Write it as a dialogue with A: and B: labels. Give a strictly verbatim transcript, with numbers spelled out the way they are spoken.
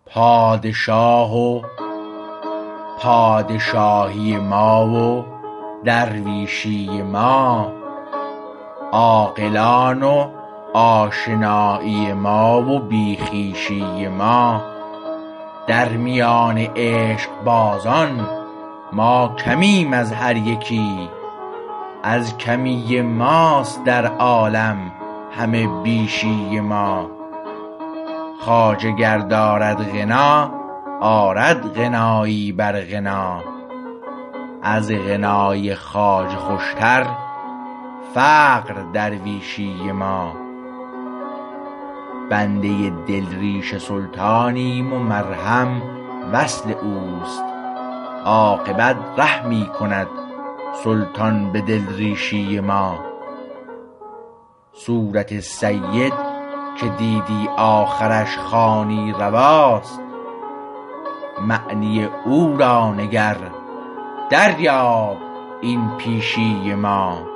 A: پادشاه و پادشاهی ما و درویشی ما، عاقلان و آشنایی ما و بی خویشی ما، در میان عشقبازان ما کمیم از هر یکی، از کمی ماست در عالم همه بیشی ما. خواجه گر دارد غنا آرد غنایی بر غنا، از غنای خواجه خوشتر فقر درویشی ما. بنده دل ریش سلطانیم و مرهم وصل اوست، عاقبت رحمی کند سلطان به دل ریشی ما. صورت سید که دیدی آخرش خوانی رواست، معنی او را نگر دریاب این پیشی ما.